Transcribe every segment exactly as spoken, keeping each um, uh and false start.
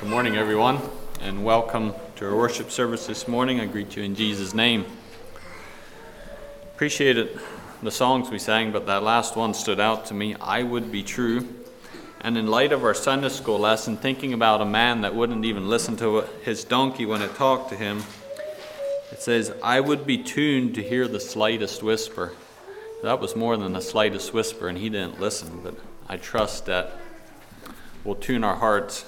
Good morning, everyone, and welcome to our worship service this morning. I greet you in Jesus' name. Appreciated the songs we sang, but that last one stood out to me. I would be true. And in light of our Sunday school lesson, thinking about a man that wouldn't even listen to his donkey when it talked to him, it says, I would be tuned to hear the slightest whisper. That was more than the slightest whisper, and he didn't listen, but I trust that we'll tune our hearts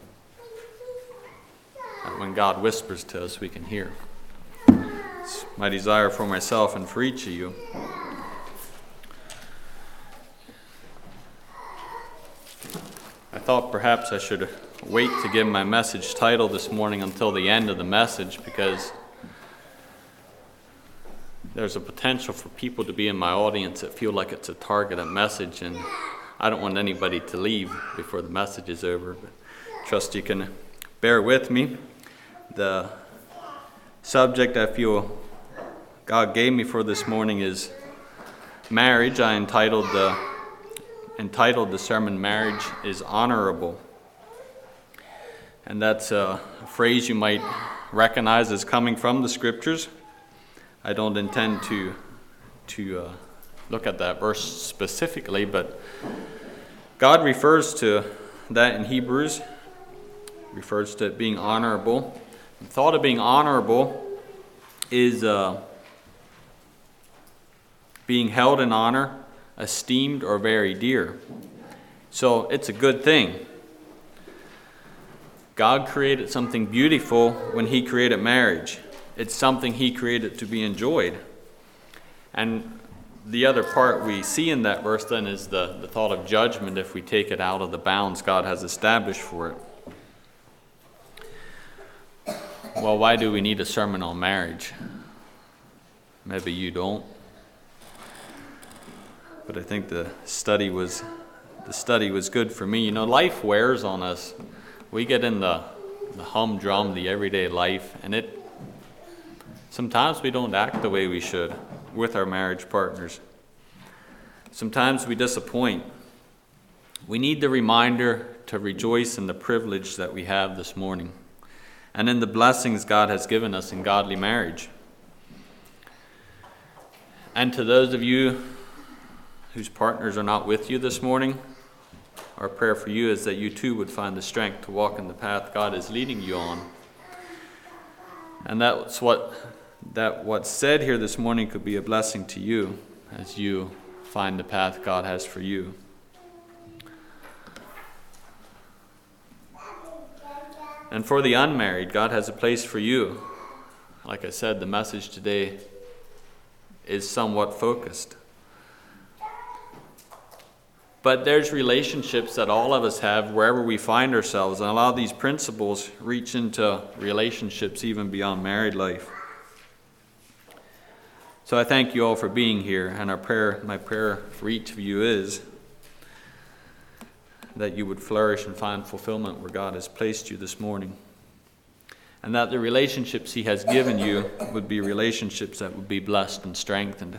that when God whispers to us, we can hear. It's my desire for myself and for each of you. I thought perhaps I should wait to give my message title this morning until the end of the message, because there's a potential for people to be in my audience that feel like it's a targeted message, and I don't want anybody to leave before the message is over. But trust you can bear with me. The subject I feel God gave me for this morning is marriage. I entitled the entitled the sermon, Marriage is Honorable. And that's a phrase you might recognize as coming from the scriptures. I don't intend to to uh, look at that verse specifically, but God refers to that in Hebrews, refers to it being honorable. The thought of being honorable is uh, being held in honor, esteemed, or very dear. So it's a good thing. God created something beautiful when He created marriage. It's something He created to be enjoyed. And the other part we see in that verse then is the, the thought of judgment if we take it out of the bounds God has established for it. Well, why do we need a sermon on marriage? Maybe you don't. But I think the study was the study was good for me. You know, life wears on us. We get in the, the humdrum, the everyday life, and it sometimes we don't act the way we should with our marriage partners. Sometimes we disappoint. We need the reminder to rejoice in the privilege that we have this morning and in the blessings God has given us in godly marriage. And to those of you whose partners are not with you this morning, our prayer for you is that you too would find the strength to walk in the path God is leading you on. And that's what that what's said here this morning could be a blessing to you as you find the path God has for you. And for the unmarried, God has a place for you. Like I said, the message today is somewhat focused. But there's relationships that all of us have wherever we find ourselves, and a lot of these principles reach into relationships even beyond married life. So I thank you all for being here, and our prayer, my prayer for each of you is that you would flourish and find fulfillment where God has placed you this morning. And that the relationships He has given you would be relationships that would be blessed and strengthened.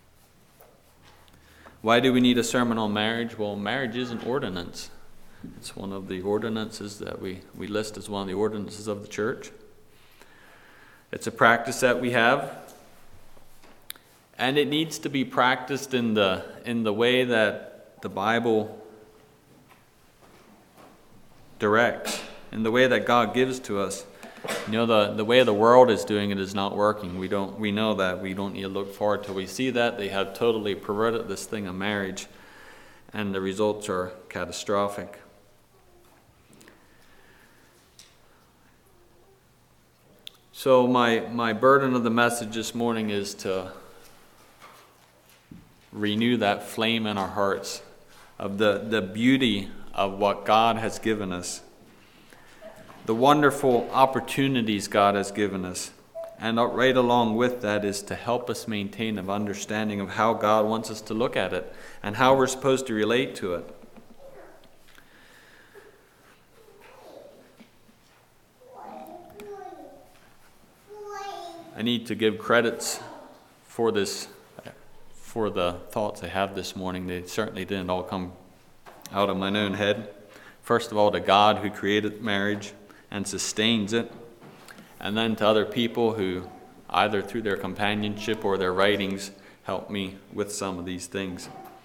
Why do we need a sermon on marriage? Well, marriage is an ordinance. It's one of the ordinances that we, we list as one of the ordinances of the church. It's a practice that we have. And it needs to be practiced in the in the way that the Bible directs, in the way that God gives to us. You know, the, the way the world is doing it is not working. We don't we know that. We don't need to look forward till we see that. They have totally perverted this thing of marriage, and the results are catastrophic. So my my burden of the message this morning is to renew that flame in our hearts of the, the beauty of what God has given us, the wonderful opportunities God has given us. And right along with that is to help us maintain an understanding of how God wants us to look at it and how we're supposed to relate to it. I need to give credits for this for the thoughts I have this morning. They certainly didn't all come out of my own head. First of all, to God who created marriage, and sustains it. And then to other people who, either through their companionship or their writings, help me with some of these things.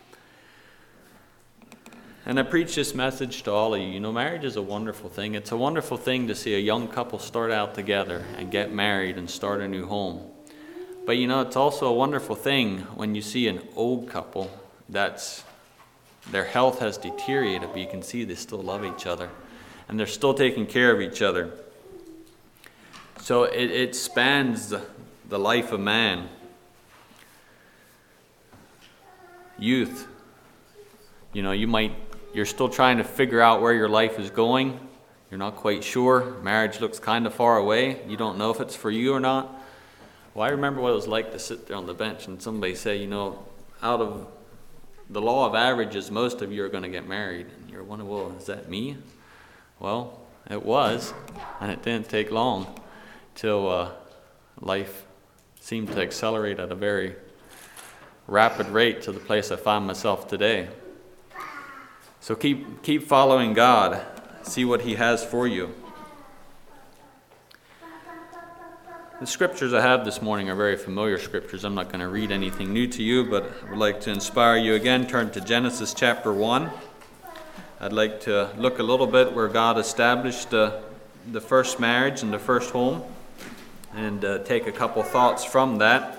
And I preach this message to all of you. You know, marriage is a wonderful thing. It's a wonderful thing to see a young couple start out together and get married and start a new home. But you know, it's also a wonderful thing when you see an old couple that's, their health has deteriorated, but you can see they still love each other and they're still taking care of each other. So it, it spans the, the life of man. Youth, you know, you might, you're still trying to figure out where your life is going. You're not quite sure. Marriage looks kind of far away. You don't know if it's for you or not. Well, I remember what it was like to sit there on the bench and somebody say, you know, out of the law of averages, most of you are going to get married. And you're wondering, well, is that me? Well, it was, and it didn't take long till uh, life seemed to accelerate at a very rapid rate to the place I find myself today. So keep keep following God. See what He has for you. The scriptures I have this morning are very familiar scriptures. I'm not going to read anything new to you, but I would like to inspire you again. Turn to Genesis chapter one. I'd like to look a little bit where God established uh, the first marriage and the first home, and uh, take a couple thoughts from that.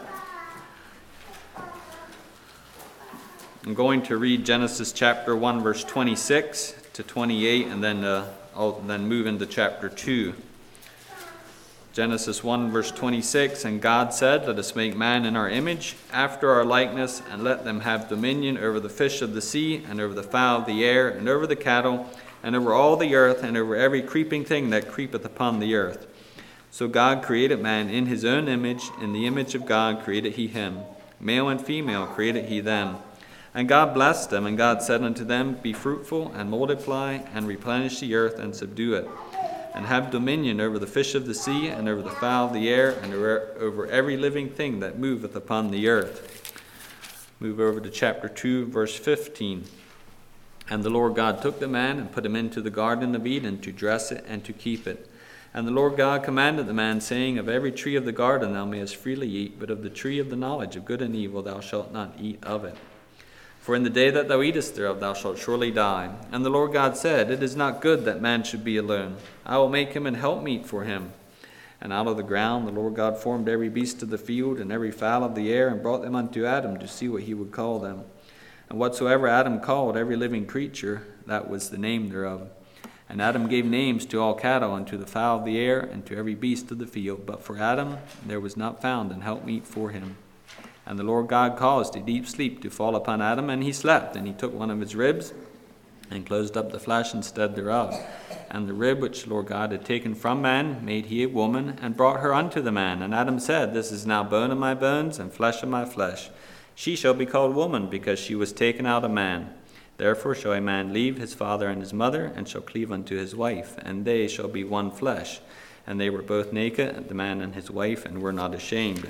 I'm going to read Genesis chapter one, verse twenty-six to twenty-eight, and then uh, I'll then move into chapter two. Genesis one, verse twenty-six, and God said, let us make man in our image, after our likeness, and let them have dominion over the fish of the sea, and over the fowl of the air, and over the cattle, and over all the earth, and over every creeping thing that creepeth upon the earth. So God created man in his own image, in the image of God created he him. Male and female created he them. And God blessed them, and God said unto them, be fruitful, and multiply, and replenish the earth, and subdue it, and have dominion over the fish of the sea, and over the fowl of the air, and over every living thing that moveth upon the earth. Move over to chapter two, verse fifteen. And the Lord God took the man, and put him into the garden of Eden, to dress it, and to keep it. And the Lord God commanded the man, saying, of every tree of the garden thou mayest freely eat, but of the tree of the knowledge of good and evil thou shalt not eat of it. For in the day that thou eatest thereof thou shalt surely die. And the Lord God said, it is not good that man should be alone. I will make him an helpmeet for him. And out of the ground the Lord God formed every beast of the field, and every fowl of the air, and brought them unto Adam, to see what he would call them. And whatsoever Adam called every living creature, that was the name thereof. And Adam gave names to all cattle, and to the fowl of the air, and to every beast of the field. But for Adam there was not found an helpmeet for him. And the Lord God caused a deep sleep to fall upon Adam, and he slept. And he took one of his ribs, and closed up the flesh instead thereof. And the rib which the Lord God had taken from man made he a woman, and brought her unto the man. And Adam said, this is now bone of my bones, and flesh of my flesh. She shall be called woman, because she was taken out of man. Therefore shall a man leave his father and his mother, and shall cleave unto his wife, and they shall be one flesh. And they were both naked, the man and his wife, and were not ashamed.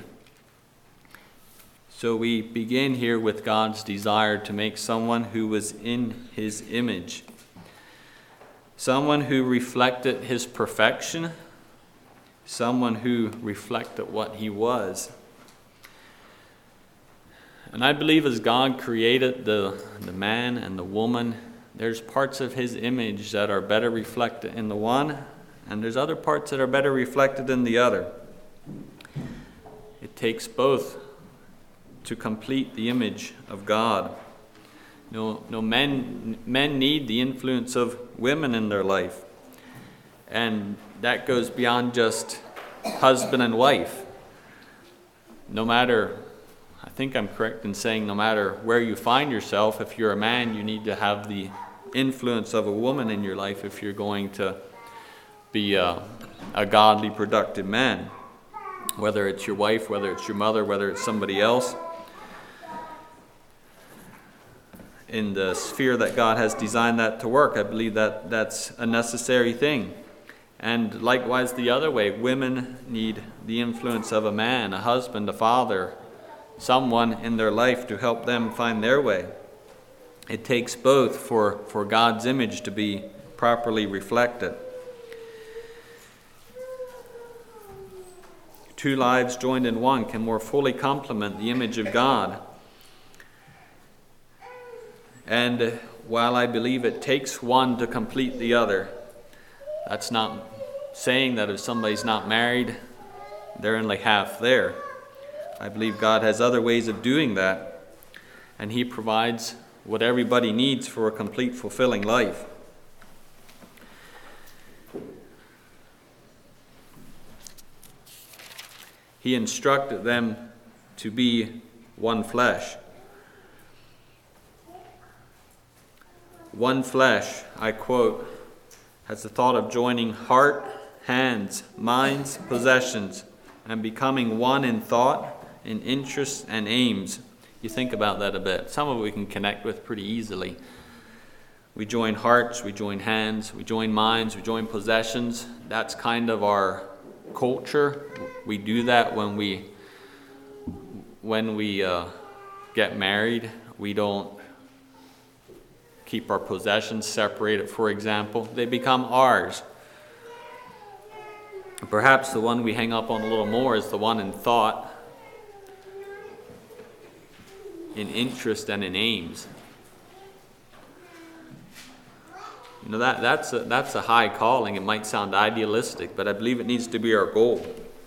So we begin here with God's desire to make someone who was in his image, someone who reflected his perfection, someone who reflected what he was. And I believe as God created the, the man and the woman, there's parts of his image that are better reflected in the one, and there's other parts that are better reflected in the other. It takes both to complete the image of God. No, no men, men need the influence of women in their life. And that goes beyond just husband and wife. No matter, I think I'm correct in saying no matter where you find yourself, if you're a man, you need to have the influence of a woman in your life if you're going to be a, a godly, productive man. Whether it's your wife, whether it's your mother, whether it's somebody else. In the sphere that God has designed that to work, I believe that that's a necessary thing. And likewise the other way, women need the influence of a man, a husband, a father, someone in their life to help them find their way. It takes both for, for God's image to be properly reflected. Two lives joined in one can more fully complement the image of God. And while I believe it takes one to complete the other, that's not saying that if somebody's not married, they're only half there. I believe God has other ways of doing that, and He provides what everybody needs for a complete, fulfilling life. He instructed them to be one flesh. One flesh, I quote, has the thought of joining heart, hands, minds, possessions, and becoming one in thought, in interests, and aims. You think about that a bit. Some of it we can connect with pretty easily. We join hearts, we join hands, we join minds, we join possessions. That's kind of our culture. We do that when we when we uh, get married. We don't keep our possessions separated, for example. They become ours. Perhaps the one we hang up on a little more is the one in thought, in interest, and in aims. You know, that, that's, a, that's a high calling. It might sound idealistic, but I believe it needs to be our goal.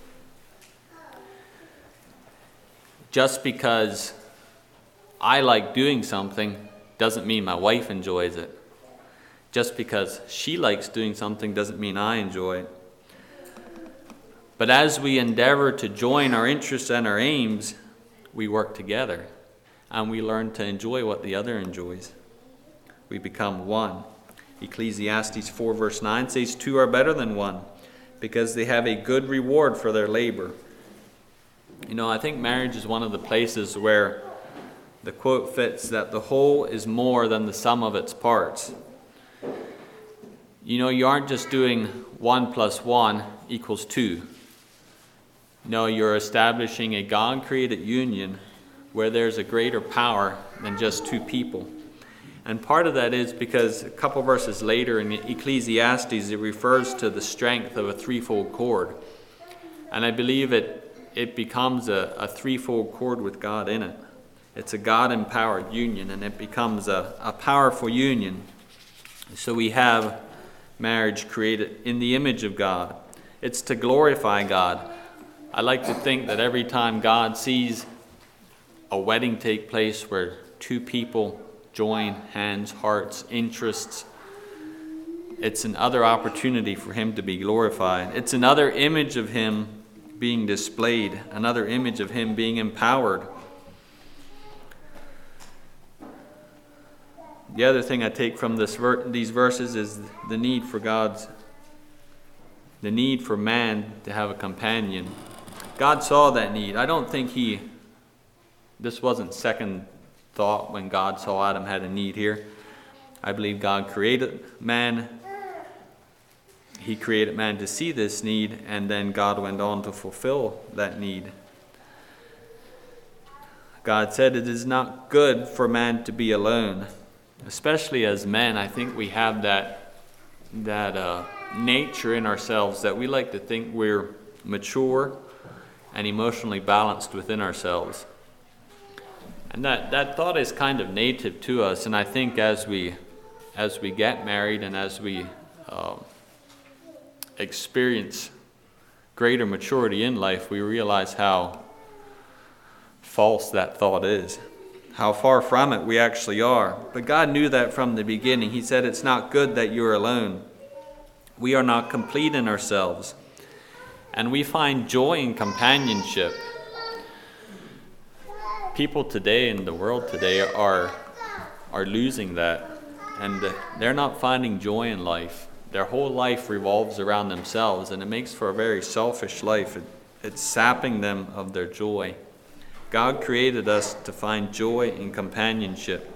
Just because I like doing something doesn't mean my wife enjoys it. Just because she likes doing something doesn't mean I enjoy it. But as we endeavor to join our interests and our aims, we work together, and we learn to enjoy what the other enjoys. We become one. Ecclesiastes four verse nine says, "Two are better than one, because they have a good reward for their labor." You know, I think marriage is one of the places where the quote fits that the whole is more than the sum of its parts. You know, you aren't just doing one plus one equals two. No, you're establishing a God-created union where there's a greater power than just two people. And part of that is because a couple verses later in Ecclesiastes, it refers to the strength of a threefold cord. And I believe it it becomes a, a threefold cord with God in it. It's a God-empowered union, and it becomes a, a powerful union. So we have marriage created in the image of God. It's to glorify God. I like to think that every time God sees a wedding take place where two people join hands, hearts, interests, it's another opportunity for Him to be glorified. It's another image of Him being displayed, another image of Him being empowered. The other thing I take from this ver- these verses is the need for God's, the need for man to have a companion. God saw that need. I don't think He, this wasn't second thought when God saw Adam had a need here. I believe God created man. He created man to see this need, and then God went on to fulfill that need. God said it is not good for man to be alone. Especially as men, I think we have that, that uh, nature in ourselves that we like to think we're mature and emotionally balanced within ourselves. And that, that thought is kind of native to us, and I think as we as we get married and as we uh, experience greater maturity in life, we realize how false that thought is, how far from it we actually are. But God knew that from the beginning. He said it's not good that you're alone. We are not complete in ourselves. And we find joy in companionship. People today in the world today are are losing that, and they're not finding joy in life. Their whole life revolves around themselves, and it makes for a very selfish life. It, it's sapping them of their joy. God created us to find joy in companionship.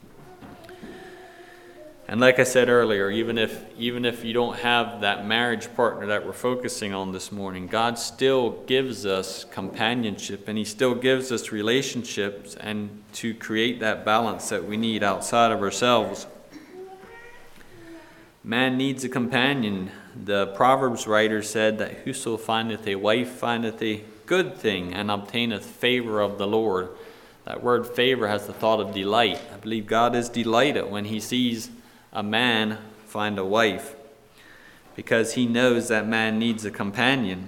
And like I said earlier, even if even if you don't have that marriage partner that we're focusing on this morning, God still gives us companionship, and He still gives us relationships, and to create that balance that we need outside of ourselves. Man needs a companion. The Proverbs writer said that whoso findeth a wife findeth a good thing and obtaineth favor of the Lord. That word favor has the thought of delight. I believe God is delighted when he sees a man find a wife, because he knows that man needs a companion.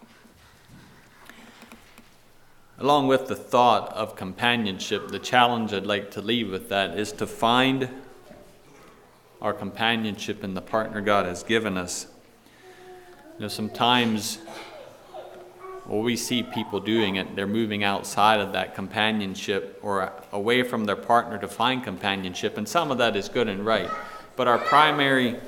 Along with the thought of companionship, the challenge I'd like to leave with that is to find our companionship in the partner God has given us. You know, sometimes well, we see people doing it, they're moving outside of that companionship or away from their partner to find companionship, and some of that is good and right. But our primary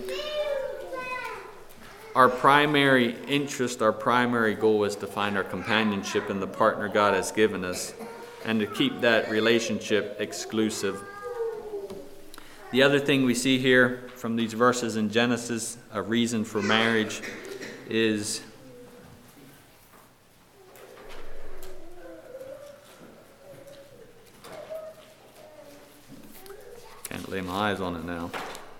Our primary interest, our primary goal is to find our companionship in the partner God has given us and to keep that relationship exclusive. The other thing we see here from these verses in Genesis, a reason for marriage, is can't lay my eyes on it now.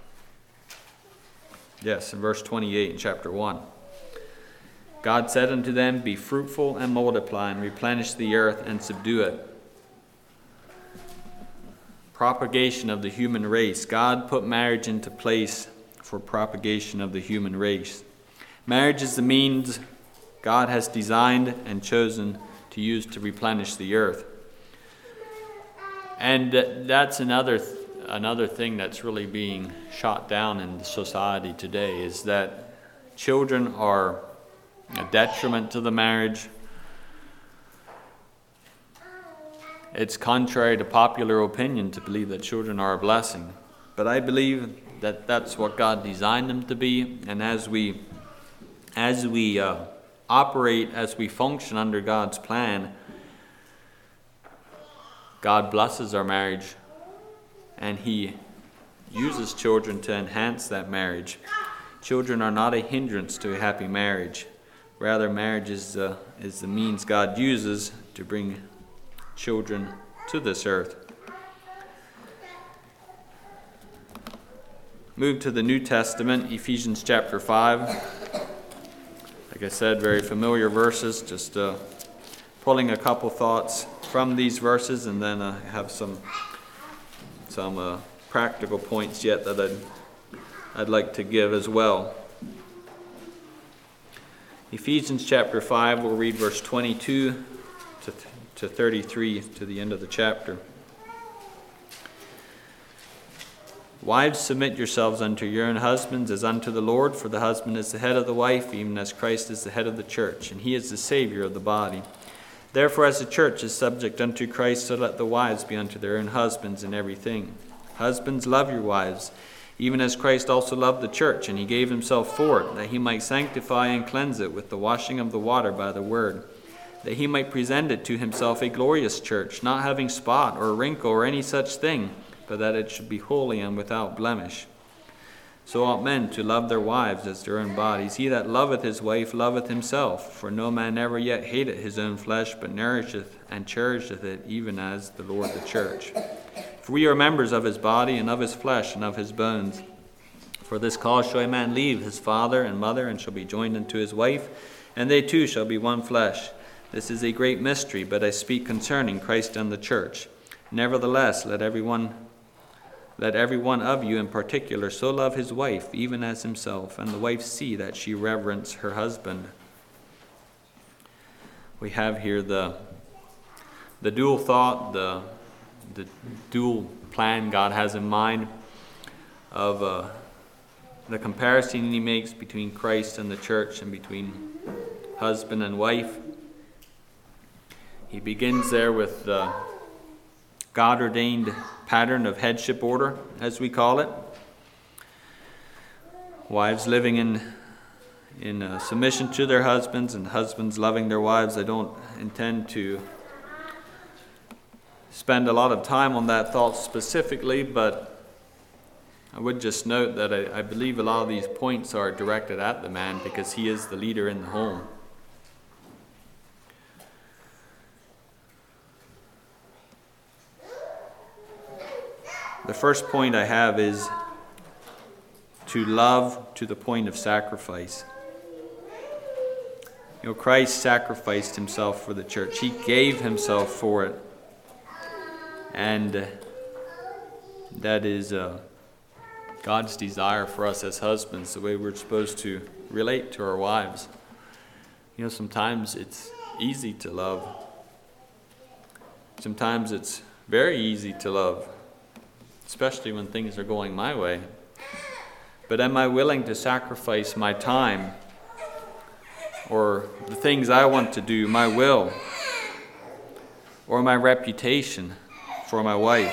Yes, in verse twenty-eight in chapter one. God said unto them, be fruitful and multiply and replenish the earth and subdue it. Propagation of the human race. God put marriage into place for propagation of the human race. Marriage is the means God has designed and chosen to use to replenish the earth. And that's another th- another thing that's really being shot down in society today, is that children are a detriment to the marriage. It's contrary to popular opinion to believe that children are a blessing. But I believe that that's what God designed them to be. And as we, as we uh, operate, as we function under God's plan, God blesses our marriage, and he uses children to enhance that marriage. Children are not a hindrance to a happy marriage. Rather, marriage is, uh, is the means God uses to bring children to this earth. Move to the New Testament, Ephesians chapter five. Like I said, very familiar verses, just uh, pulling a couple thoughts from these verses, and then I uh, have some some uh, practical points yet that I'd, I'd like to give as well. Ephesians chapter five, we'll read verse twenty-two to, to thirty-three to the end of the chapter. Wives, submit yourselves unto your own husbands as unto the Lord, for the husband is the head of the wife, even as Christ is the head of the church, and he is the Savior of the body. Therefore, as the church is subject unto Christ, so let the wives be unto their own husbands in everything. Husbands, love your wives, even as Christ also loved the church, and he gave himself for it, that he might sanctify and cleanse it with the washing of the water by the word, that he might present it to himself a glorious church, not having spot or wrinkle or any such thing, but that it should be holy and without blemish. So ought men to love their wives as their own bodies. He that loveth his wife loveth himself, for no man ever yet hated his own flesh, but nourisheth and cherisheth it, even as the Lord the church. For we are members of his body, and of his flesh, and of his bones. For this cause shall a man leave his father and mother, and shall be joined unto his wife, and they two shall be one flesh. This is a great mystery, but I speak concerning Christ and the church. Nevertheless, let every one Let every one of you in particular so love his wife, even as himself, and the wife see that she reverence her husband. We have here the, the dual thought, the, the dual plan God has in mind of uh, the comparison he makes between Christ and the church and between husband and wife. He begins there with the God-ordained pattern of headship order, as we call it. Wives living in in uh, submission to their husbands, and husbands loving their wives. I don't intend to spend a lot of time on that thought specifically, but I would just note that I, I believe a lot of these points are directed at the man because he is the leader in the home. The first point I have is to love to the point of sacrifice. You know, Christ sacrificed himself for the church. He gave himself for it. And uh, that is uh, God's desire for us as husbands, the way we're supposed to relate to our wives. You know, sometimes it's easy to love. Sometimes it's very easy to love, especially when things are going my way. But am I willing to sacrifice my time or the things I want to do, my will, or my reputation for my wife?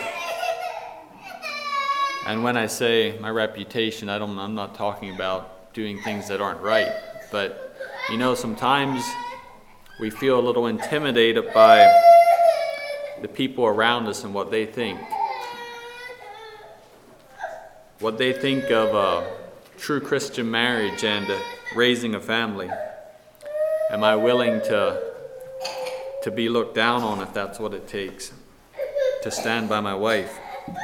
And when I say my reputation, I don't, I'm not talking about doing things that aren't right. But, you know, sometimes we feel a little intimidated by the people around us and what they think. What they think of a true Christian marriage and raising a family. Am I willing to, to be looked down on if that's what it takes to stand by my wife?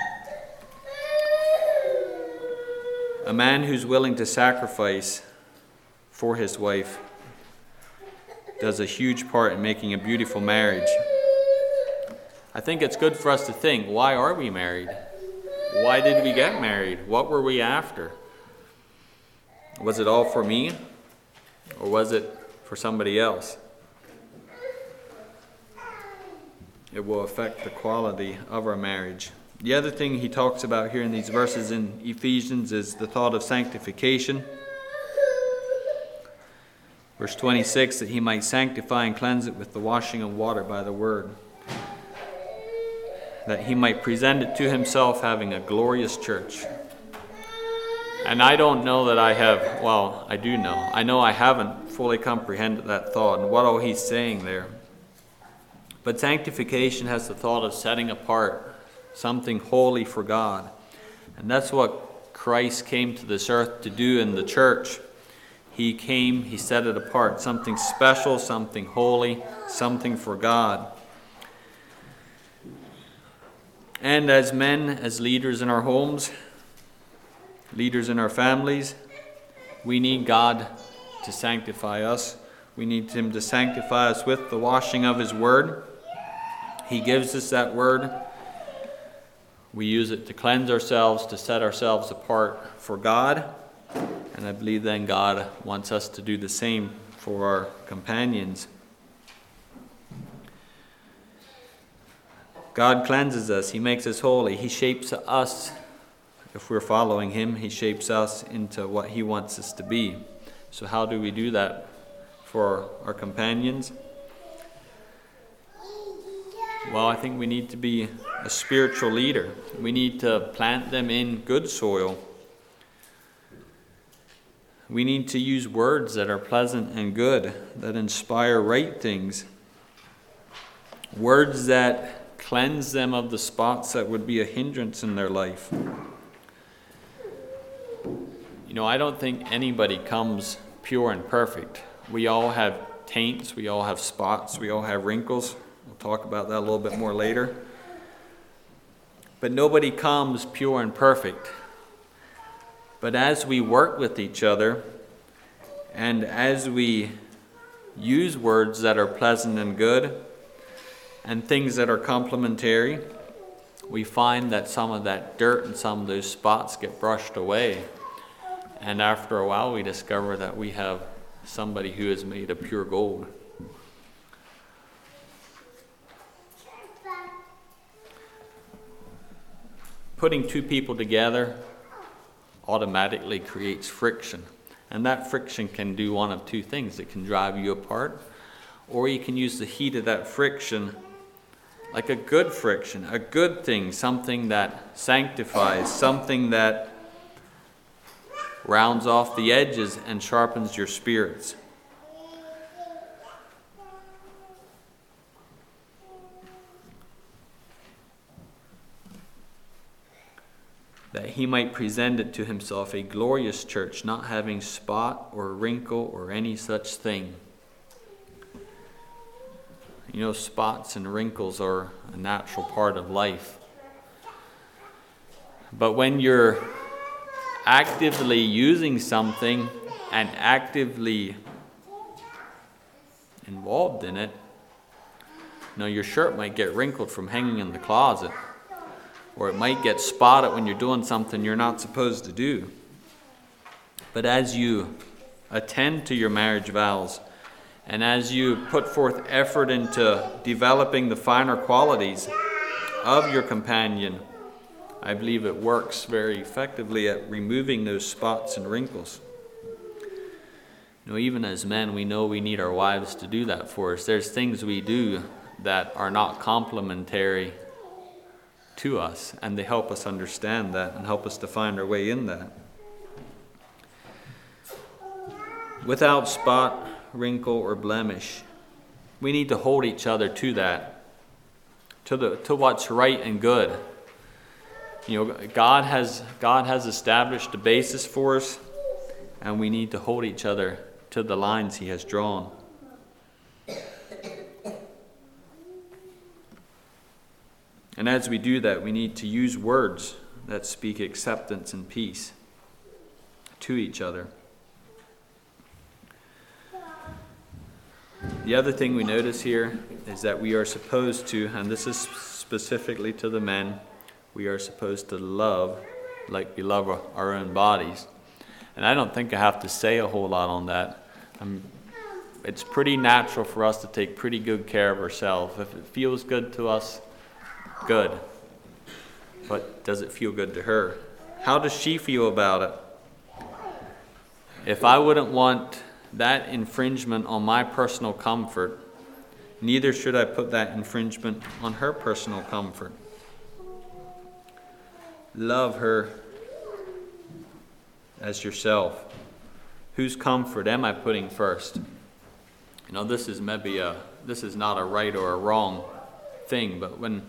A man who's willing to sacrifice for his wife does a huge part in making a beautiful marriage. I think it's good for us to think, why are we married? Why did we get married? What were we after? Was it all for me? Or was it for somebody else? It will affect the quality of our marriage. The other thing he talks about here in these verses in Ephesians is the thought of sanctification. Verse twenty-six, that he might sanctify and cleanse it with the washing of water by the word. That he might present it to himself, having a glorious church. And I don't know that I have, well, I do know. I know I haven't fully comprehended that thought and what all he's saying there. But sanctification has the thought of setting apart something holy for God. And that's what Christ came to this earth to do in the church. He came, he set it apart, something special, something holy, something for God. And as men, as leaders in our homes, leaders in our families, we need God to sanctify us. We need him to sanctify us with the washing of his word. He gives us that word. We use it to cleanse ourselves, to set ourselves apart for God. And I believe then God wants us to do the same for our companions. God cleanses us. He makes us holy. He shapes us. If we're following him, he shapes us into what he wants us to be. So how do we do that for our companions? Well, I think we need to be a spiritual leader. We need to plant them in good soil. We need to use words that are pleasant and good, that inspire right things. Words that cleanse them of the spots that would be a hindrance in their life. You know, I don't think anybody comes pure and perfect. We all have taints, we all have spots, we all have wrinkles. We'll talk about that a little bit more later. But nobody comes pure and perfect. But as we work with each other, and as we use words that are pleasant and good, and things that are complementary, we find that some of that dirt and some of those spots get brushed away. And after a while, we discover that we have somebody who is made of pure gold. Putting two people together automatically creates friction. And that friction can do one of two things. It can drive you apart, or you can use the heat of that friction like a good friction, a good thing, something that sanctifies, something that rounds off the edges and sharpens your spirits. That he might present it to himself a glorious church, not having spot or wrinkle or any such thing. You know, spots and wrinkles are a natural part of life. But when you're actively using something and actively involved in it, you know, your shirt might get wrinkled from hanging in the closet, or it might get spotted when you're doing something you're not supposed to do. But as you attend to your marriage vows, and as you put forth effort into developing the finer qualities of your companion, I believe it works very effectively at removing those spots and wrinkles. You know, even as men, we know we need our wives to do that for us. There's things we do that are not complementary to us, and they help us understand that and help us to find our way in that. Without spot, wrinkle, or blemish, we need to hold each other to that, to the to what's right and good. You know, God has God has established a basis for us, and we need to hold each other to the lines He has drawn. And as we do that, we need to use words that speak acceptance and peace to each other. The other thing we notice here is that we are supposed to, and this is specifically to the men, we are supposed to love like we love our own bodies. And I don't think I have to say a whole lot on that. Um, it's pretty natural for us to take pretty good care of ourselves. If it feels good to us, good. But does it feel good to her? How does she feel about it? If I wouldn't want that infringement on my personal comfort, neither should I put that infringement on her personal comfort. Love her as yourself. Whose comfort am I putting first? You know, this is maybe a this is not a right or a wrong thing, but when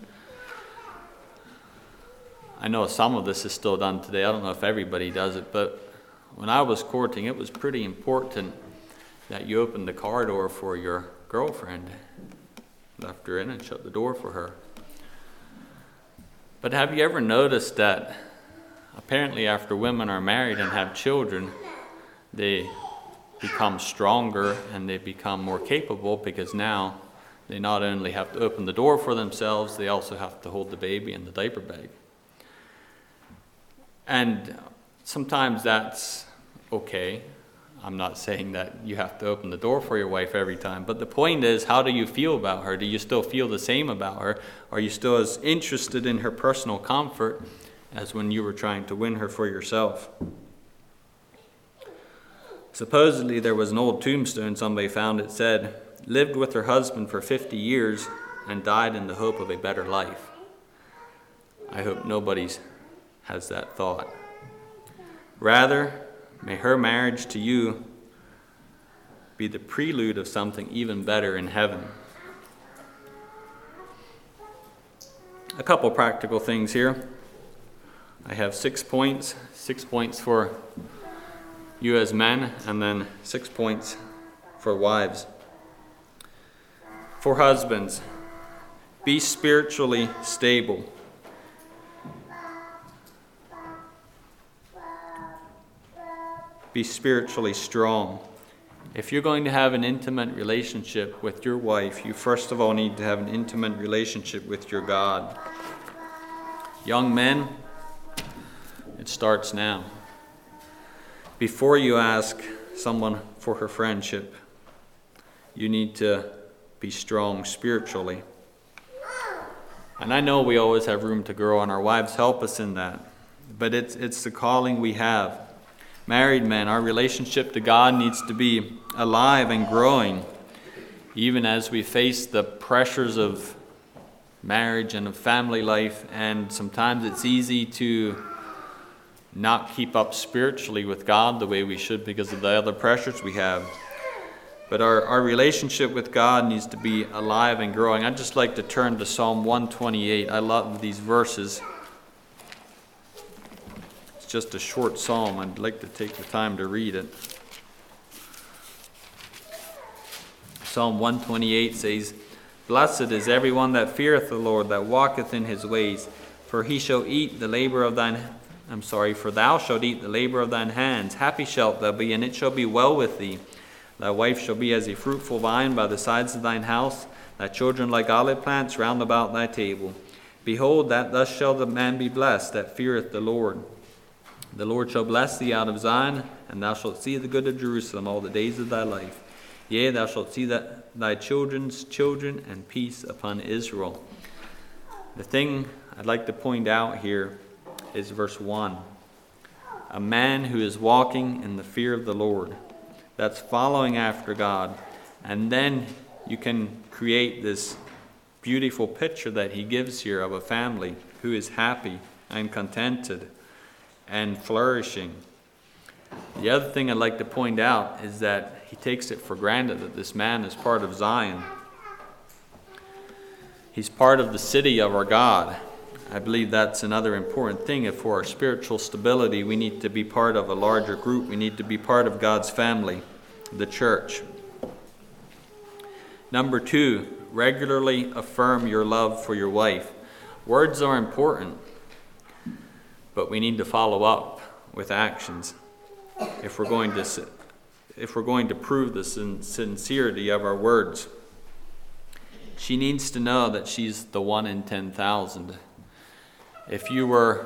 I know some of this is still done today, I don't know if everybody does it, but when I was courting, it was pretty important that you opened the car door for your girlfriend, left her in and shut the door for her. But have you ever noticed that apparently after women are married and have children, they become stronger and they become more capable, because now they not only have to open the door for themselves, they also have to hold the baby in the diaper bag. And sometimes that's okay. I'm not saying that you have to open the door for your wife every time, but the point is, how do you feel about her? Do you still feel the same about her? Are you still as interested in her personal comfort as when you were trying to win her for yourself? Supposedly there was an old tombstone somebody found. It said, lived with her husband for fifty years and died in the hope of a better life. I hope nobody has that thought. Rather, may her marriage to you be the prelude of something even better in heaven. A couple practical things here. I have six points, six points for you as men, and then six points for wives. For husbands, be spiritually stable. Be spiritually strong. If you're going to have an intimate relationship with your wife, you first of all need to have an intimate relationship with your God. Young men, it starts now. Before you ask someone for her friendship, you need to be strong spiritually. And I know we always have room to grow, and our wives help us in that. But it's it's the calling we have. Married men, our relationship to God needs to be alive and growing, even as we face the pressures of marriage and of family life. And sometimes it's easy to not keep up spiritually with God the way we should because of the other pressures we have. But our, our relationship with God needs to be alive and growing. I'd just like to turn to Psalm one twenty-eight. I love these verses. It's just a short psalm. I'd like to take the time to read it. Psalm one twenty-eight says, "Blessed is everyone that feareth the Lord, that walketh in his ways. For he shall eat the labor of thine I'm sorry, for thou shalt eat the labor of thine hands. Happy shalt thou be, and it shall be well with thee. Thy wife shall be as a fruitful vine by the sides of thine house, thy children like olive plants round about thy table. Behold, that thus shall the man be blessed that feareth the Lord. The Lord shall bless thee out of Zion, and thou shalt see the good of Jerusalem all the days of thy life. Yea, thou shalt see that thy children's children, and peace upon Israel. The thing I'd like to point out here is verse one. A man who is walking in the fear of the Lord. That's following after God. And then you can create this beautiful picture that he gives here of a family who is happy and contented and flourishing. The other thing I'd like to point out is that he takes it for granted that this man is part of Zion. He's part of the city of our God. I believe that's another important thing. If for our spiritual stability, we need to be part of a larger group. We need to be part of God's family, the church. Number two, regularly affirm your love for your wife. Words are important, but we need to follow up with actions if we're going to if we're going to prove the sincerity of our words. She needs to know that she's the one in ten thousand. If you were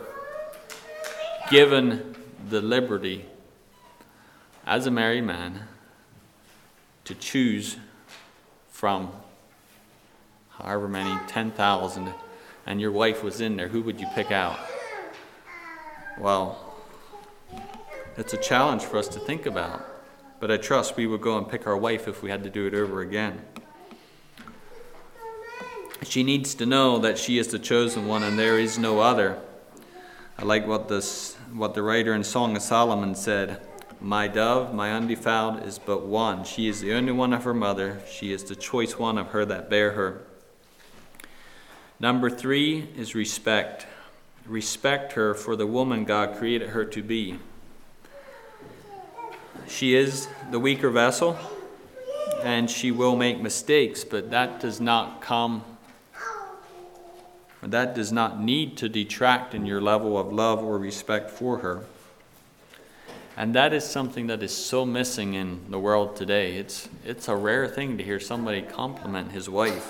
given the liberty as a married man to choose from however many, ten thousand, and your wife was in there, who would you pick out? Well, it's a challenge for us to think about, but I trust we would go and pick our wife if we had to do it over again. She needs to know that she is the chosen one and there is no other. I like what this, what the writer in Song of Solomon said. My dove, my undefiled, is but one. She is the only one of her mother. She is the choice one of her that bare her. Number three is respect. Respect her for the woman God created her to be. She is the weaker vessel, and she will make mistakes, but that does not come That does not need to detract in your level of love or respect for her. And that is something that is so missing in the world today. It's, it's a rare thing to hear somebody compliment his wife.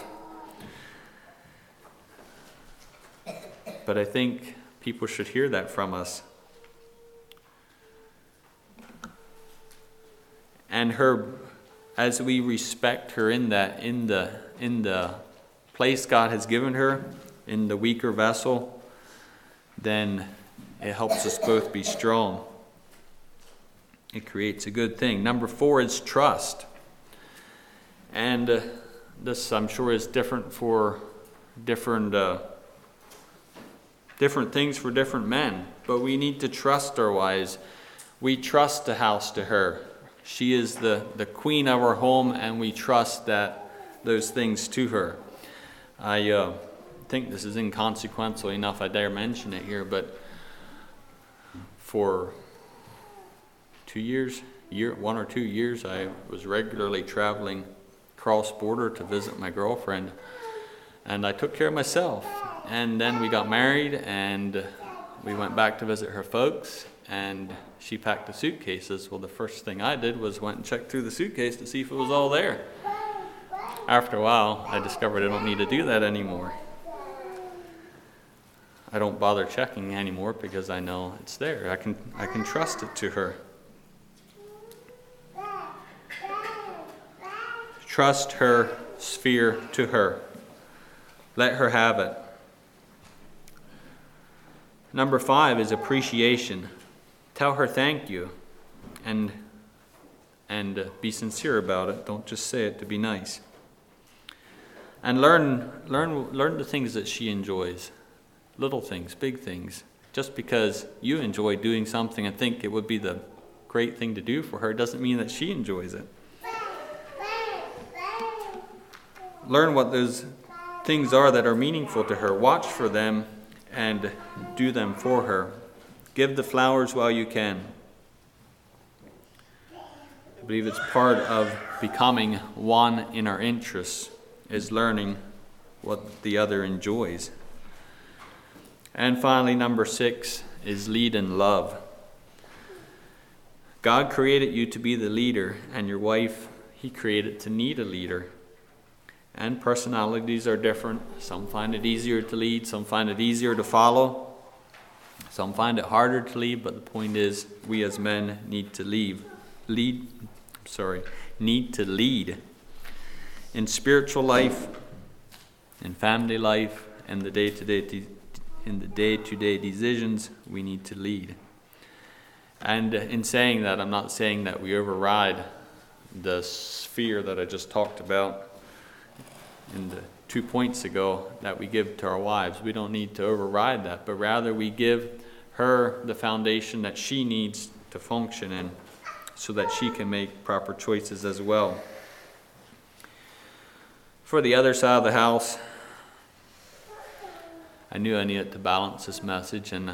But I think people should hear that from us. And her, as we respect her in that, in the, in the place God has given her, in the weaker vessel, then it helps us both be strong. It creates a good thing. Number four is trust. And uh, this, I'm sure, is different for different uh, different things for different men. But we need to trust our wives. We trust the house to her. She is the, the queen of our home, and we trust that those things to her. I uh, think this is inconsequential enough I dare mention it here, but for two years, year one or two years, I was regularly traveling cross-border to visit my girlfriend, and I took care of myself. And then we got married, and we went back to visit her folks, and she packed the suitcases. Well, the first thing I did was went and checked through the suitcase to see if it was all there. After a while, I discovered I don't need to do that anymore. I don't bother checking anymore because I know it's there. I can I can trust it to her. Trust her sphere to her. Let her have it. Number five is appreciation. Tell her thank you, and and uh, be sincere about it. Don't just say it to be nice. And learn learn learn the things that she enjoys. Little things, big things. Just because you enjoy doing something and think it would be the great thing to do for her doesn't mean that she enjoys it. Learn what those things are that are meaningful to her. Watch for them and do them for her. Give the flowers while you can. I believe it's part of becoming one in our interests, is learning what the other enjoys. And finally, number six is lead in love. God created you to be the leader, and your wife, he created to need a leader. And personalities are different. Some find it easier to lead, some find it easier to follow. Some find it harder to lead, but the point is, we as men need to lead, lead, sorry, need to lead in spiritual life, in family life, and the day-to-day, in the day-to-day decisions. We need to lead. And in saying that, I'm not saying that we override the sphere that I just talked about in the two points ago that we give to our wives. We don't need to override that, but rather we give her the foundation that she needs to function in so that she can make proper choices as well. For the other side of the house, I knew I needed to balance this message, and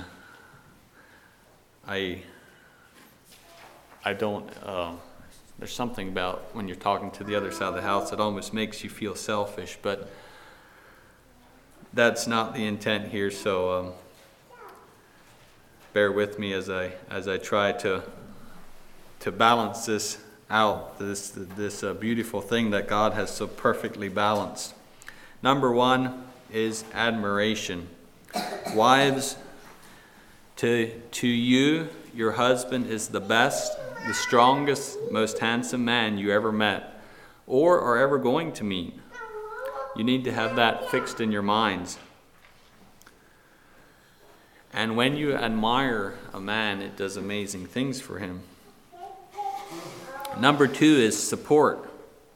I I don't, uh, there's something about when you're talking to the other side of the house that almost makes you feel selfish, but that's not the intent here, so um, bear with me as I as I try to to balance this out, this this uh, beautiful thing that God has so perfectly balanced. Number one is admiration. Wives, to to you, your husband is the best, the strongest, most handsome man you ever met or are ever going to meet. You need to have that fixed in your minds. And when you admire a man, it does amazing things for him. Number two is support.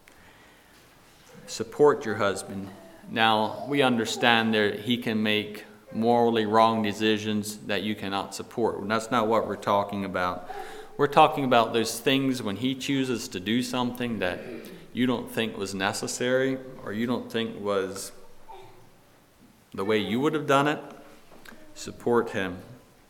Support your husband. Now, we understand that he can make morally wrong decisions that you cannot support. That's not what we're talking about. We're talking about those things when he chooses to do something that you don't think was necessary or you don't think was the way you would have done it. Support him.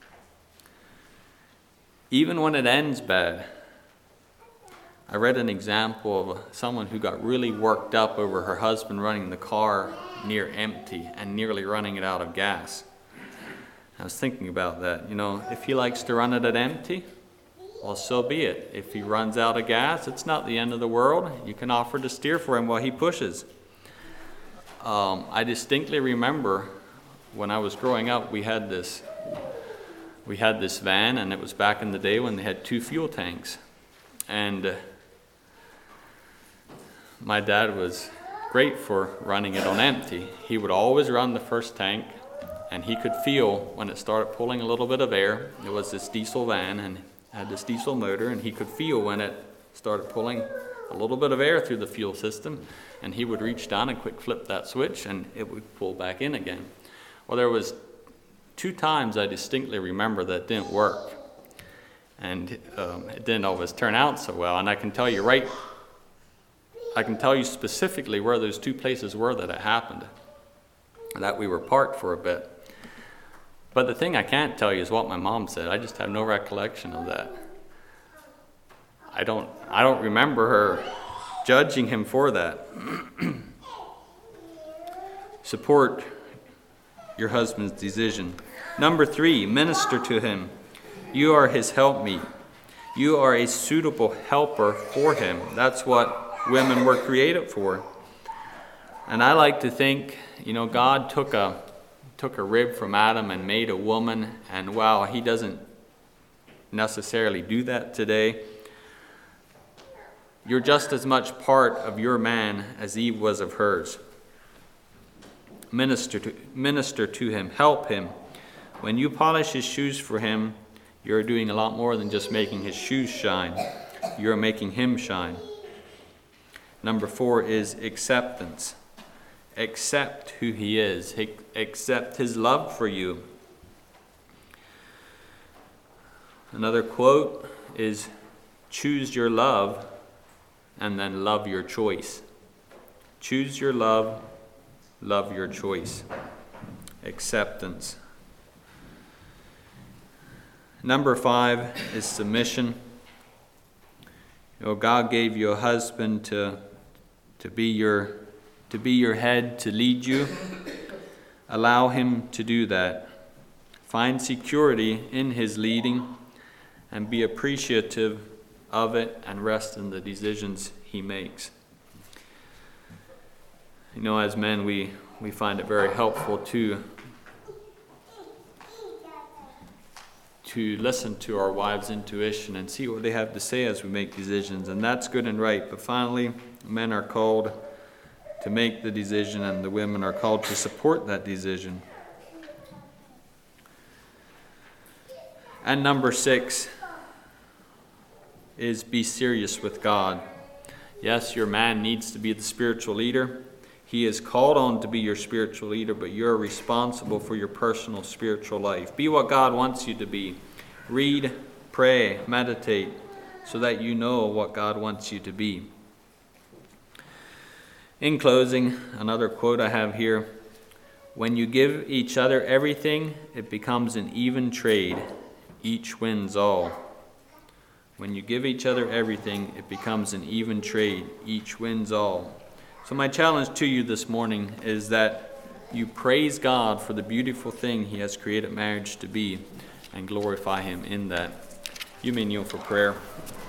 Even when it ends bad. I read an example of someone who got really worked up over her husband running the car near empty and nearly running it out of gas. I was thinking about that. You know, if he likes to run it at empty, well, so be it. If he runs out of gas, it's not the end of the world. You can offer to steer for him while he pushes. Um, I distinctly remember when I was growing up, we had this we had this van, and it was back in the day when they had two fuel tanks. And uh, my dad was great for running it on empty. He would always run the first tank, and he could feel when it started pulling a little bit of air. It was this diesel van and had this diesel motor, and he could feel when it started pulling a little bit of air through the fuel system, and he would reach down and quick flip that switch, and it would pull back in again. Well, there was two times I distinctly remember that didn't work, and um, it didn't always turn out so well. And I can tell you right, I can tell you specifically where those two places were that it happened, that we were parked for a bit. But the thing I can't tell you is what my mom said. I just have no recollection of that. I don't I don't remember her judging him for that. Support your husband's decision. Number three, minister to him. You are his helpmeet. You are a suitable helper for him. That's what women were created for. And I like to think, you know, God took a took a rib from Adam and made a woman, and while he doesn't necessarily do that today, you're just as much part of your man as Eve was of hers. Minister to, minister to him, help him. When you polish his shoes for him, you're doing a lot more than just making his shoes shine. You're making him shine. Number four is acceptance. Accept who he is. Accept his love for you. Another quote is, choose your love and then love your choice. Choose your love, love your choice. Acceptance. Number five is submission. You know, God gave you a husband to, to be your to be your head, to lead you. Allow him to do that. find security in his leading, and be appreciative of it and rest in the decisions he makes. You know, as men, we, we find it very helpful to, to listen to our wives' intuition and see what they have to say as we make decisions, and that's good and right. But finally, men are called to make the decision, and the women are called to support that decision. And number six is be serious with God. Yes, your man needs to be the spiritual leader. He is called on to be your spiritual leader, but you're responsible for your personal spiritual life. Be what God wants you to be. Read, pray, meditate, so that you know what God wants you to be. In closing, another quote I have here: when you give each other everything, it becomes an even trade. Each wins all. When you give each other everything, it becomes an even trade. Each wins all. So my challenge to you this morning is that you praise God for the beautiful thing he has created marriage to be and glorify him in that. You may kneel for prayer.